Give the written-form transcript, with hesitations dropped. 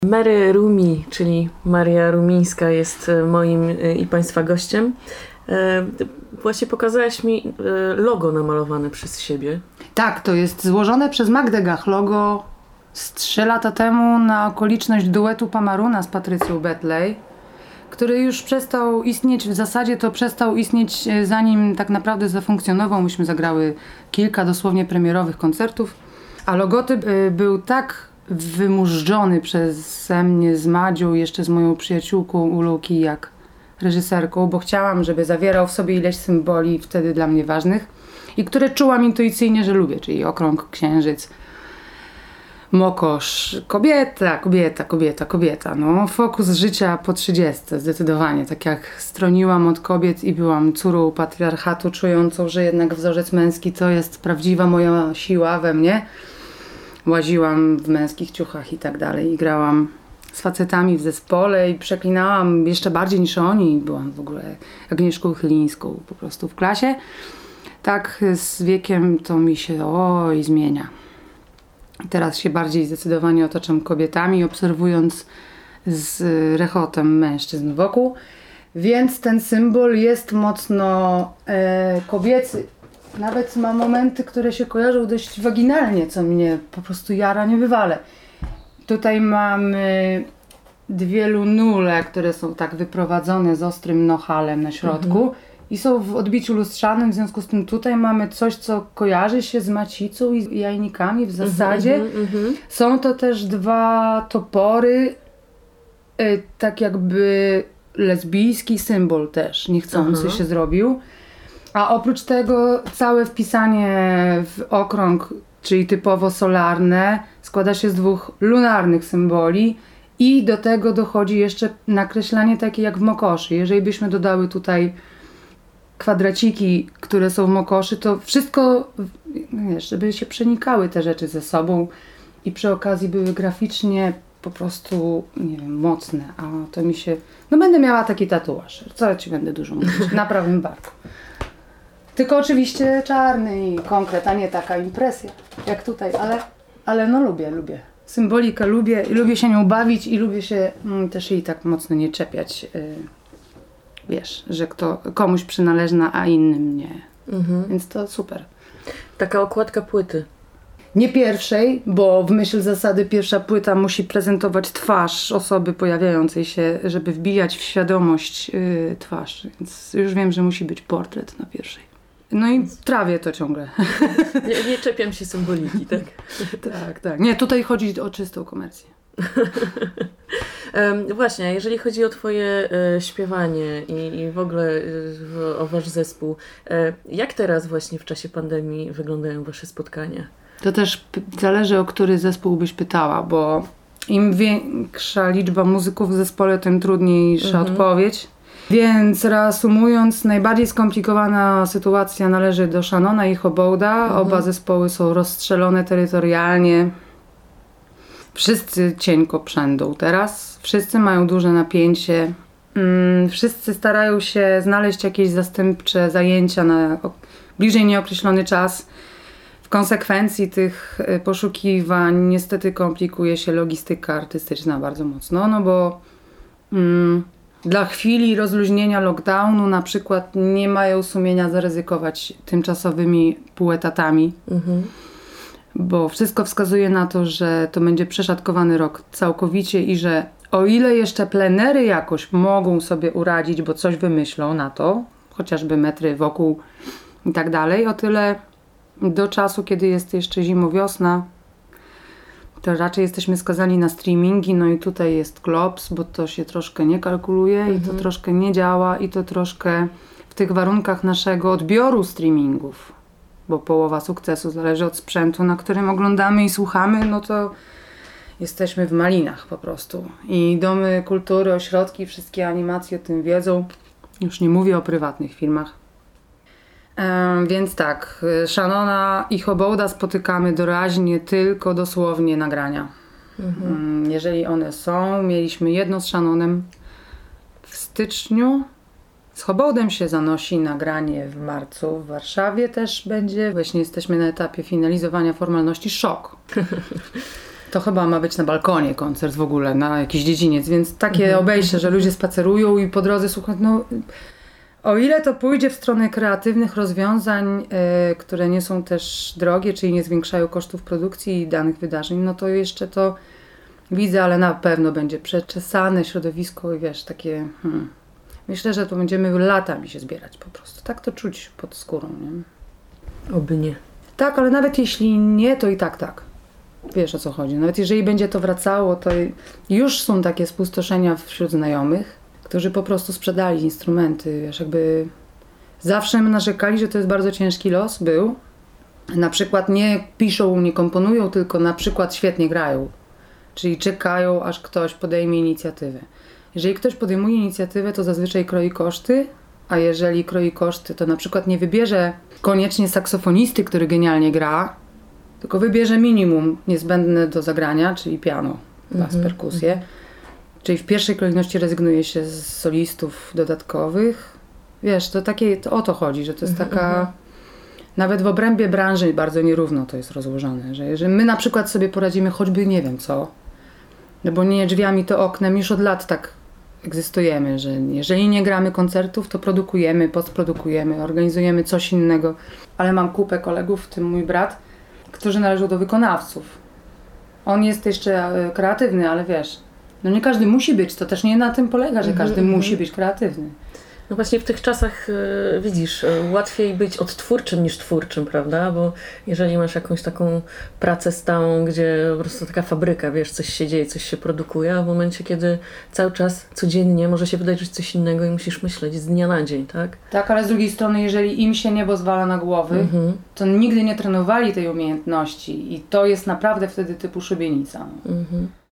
Mary Rumi, czyli Maria Rumińska, jest moim i Państwa gościem. Właśnie pokazałaś mi logo namalowane przez siebie. Tak, to jest złożone przez Magdę Gach logo z 3 lata temu na okoliczność duetu Pamaruna z Patrycją Betlej, który już przestał istnieć, w zasadzie to przestał istnieć zanim tak naprawdę zafunkcjonował. Myśmy zagrały kilka dosłownie premierowych koncertów, a logotyp był tak wymużdżony przeze mnie z Madzią, jeszcze z moją przyjaciółką Ulą Kijak, reżyserką, bo chciałam, żeby zawierał w sobie ileś symboli wtedy dla mnie ważnych i które czułam intuicyjnie, że lubię, czyli okrąg, księżyc, mokosz, kobieta. No, fokus życia po 30, zdecydowanie. Tak jak stroniłam od kobiet i byłam córą patriarchatu, czującą, że jednak wzorzec męski to jest prawdziwa moja siła we mnie. Łaziłam w męskich ciuchach i tak dalej i grałam z facetami w zespole i przeklinałam jeszcze bardziej niż oni. Byłam w ogóle Agnieszką Chylińską po prostu w klasie. Tak z wiekiem to mi się zmienia. Teraz się bardziej zdecydowanie otaczam kobietami, obserwując z rechotem mężczyzn wokół. Więc ten symbol jest mocno kobiecy. Nawet ma momenty, które się kojarzą dość waginalnie, co mnie po prostu jara niebywale. Tutaj mamy 2 lunule, które są tak wyprowadzone z ostrym nohalem na środku i są w odbiciu lustrzanym, w związku z tym tutaj mamy coś, co kojarzy się z macicą i jajnikami w zasadzie. Są to też 2 topory, tak jakby lesbijski symbol też niechcący się zrobił. A oprócz tego całe wpisanie w okrąg, czyli typowo solarne, składa się z 2 lunarnych symboli i do tego dochodzi jeszcze nakreślanie takie jak w mokoszy. Jeżeli byśmy dodały tutaj kwadraciki, które są w mokoszy, to wszystko, wiesz, żeby się przenikały te rzeczy ze sobą i przy okazji były graficznie po prostu, nie wiem, mocne. A to mi się... No będę miała taki tatuaż. Co ci będę dużo mówić? Na prawym barku. Tylko oczywiście czarny i konkret, a nie taka impresja jak tutaj, ale no lubię. Symbolikę lubię się nią bawić i lubię się też jej tak mocno nie czepiać. Wiesz, że komuś przynależna, a innym nie. Więc to super. Taka okładka płyty. Nie pierwszej, bo w myśl zasady pierwsza płyta musi prezentować twarz osoby pojawiającej się, żeby wbijać w świadomoć twarz. Więc już wiem, że musi być portret na pierwszej. No i trawię to ciągle. Nie czepiam się symboliki, tak? Tak. Nie, tutaj chodzi o czystą komercję. Właśnie, jeżeli chodzi o Twoje śpiewanie i w ogóle o Wasz zespół, jak teraz właśnie w czasie pandemii wyglądają Wasze spotkania? To też zależy, o który zespół byś pytała, bo im większa liczba muzyków w zespole, tym trudniejsza odpowiedź. Więc reasumując, najbardziej skomplikowana sytuacja należy do Shannona i Hobołda. Oba zespoły są rozstrzelone terytorialnie. Wszyscy cienko przędą teraz. Wszyscy mają duże napięcie. Wszyscy starają się znaleźć jakieś zastępcze zajęcia na bliżej nieokreślony czas. W konsekwencji tych poszukiwań niestety komplikuje się logistyka artystyczna bardzo mocno, no bo dla chwili rozluźnienia lockdownu na przykład nie mają sumienia zaryzykować tymczasowymi półetatami, bo wszystko wskazuje na to, że to będzie przeszatkowany rok całkowicie i że o ile jeszcze plenery jakoś mogą sobie uradzić, bo coś wymyślą na to, chociażby metry wokół i tak dalej, o tyle do czasu, kiedy jest jeszcze zimo-wiosna, to raczej jesteśmy skazani na streamingi, no i tutaj jest klops, bo to się troszkę nie kalkuluje i to troszkę nie działa i to troszkę w tych warunkach naszego odbioru streamingów, bo połowa sukcesu zależy od sprzętu, na którym oglądamy i słuchamy, no to jesteśmy w malinach po prostu. I domy kultury, ośrodki, wszystkie animacje o tym wiedzą, już nie mówię o prywatnych filmach. Więc tak, Shannona i Hobołda spotykamy doraźnie tylko dosłownie nagrania. Jeżeli one są, mieliśmy jedno z Shannonem w styczniu. Z Hobołdem się zanosi nagranie w marcu. W Warszawie też będzie. Właśnie jesteśmy na etapie finalizowania formalności. Szok. To chyba ma być na balkonie koncert w ogóle, na jakiś dziedziniec, więc takie obejście, że ludzie spacerują i po drodze słuchają, no o ile to pójdzie w stronę kreatywnych rozwiązań, które nie są też drogie, czyli nie zwiększają kosztów produkcji i danych wydarzeń, no to jeszcze to widzę, ale na pewno będzie przeczesane środowisko i wiesz, takie... Myślę, że to będziemy latami się zbierać po prostu. Tak to czuć pod skórą, nie? Oby nie. Tak, ale nawet jeśli nie, to i tak. Wiesz, o co chodzi. Nawet jeżeli będzie to wracało, to już są takie spustoszenia wśród znajomych, którzy po prostu sprzedali instrumenty, wiesz, jakby zawsze narzekali, że to jest bardzo ciężki los, był. Na przykład nie piszą, nie komponują, tylko na przykład świetnie grają. Czyli czekają, aż ktoś podejmie inicjatywę. Jeżeli ktoś podejmuje inicjatywę, to zazwyczaj kroi koszty, a jeżeli kroi koszty, to na przykład nie wybierze koniecznie saksofonisty, który genialnie gra, tylko wybierze minimum niezbędne do zagrania, czyli piano, bas, perkusję. Czyli w pierwszej kolejności rezygnuje się z solistów dodatkowych. Wiesz, to o to chodzi, że to jest taka... Nawet w obrębie branży bardzo nierówno to jest rozłożone, że jeżeli my na przykład sobie poradzimy choćby nie wiem co, no bo nie drzwiami to oknem, już od lat tak egzystujemy, że jeżeli nie gramy koncertów, to produkujemy, postprodukujemy, organizujemy coś innego. Ale mam kupę kolegów, w tym mój brat, którzy należą do wykonawców. On jest jeszcze kreatywny, ale wiesz, no nie każdy musi być, to też nie na tym polega, że każdy musi być kreatywny. No właśnie w tych czasach, widzisz, łatwiej być odtwórczym niż twórczym, prawda? Bo jeżeli masz jakąś taką pracę stałą, gdzie po prostu taka fabryka, wiesz, coś się dzieje, coś się produkuje, a w momencie, kiedy cały czas, codziennie może się wydarzyć coś innego i musisz myśleć z dnia na dzień, tak? Tak, ale z drugiej strony, jeżeli im się niebo zwala na głowy, to nigdy nie trenowali tej umiejętności i to jest naprawdę wtedy typu szubienica.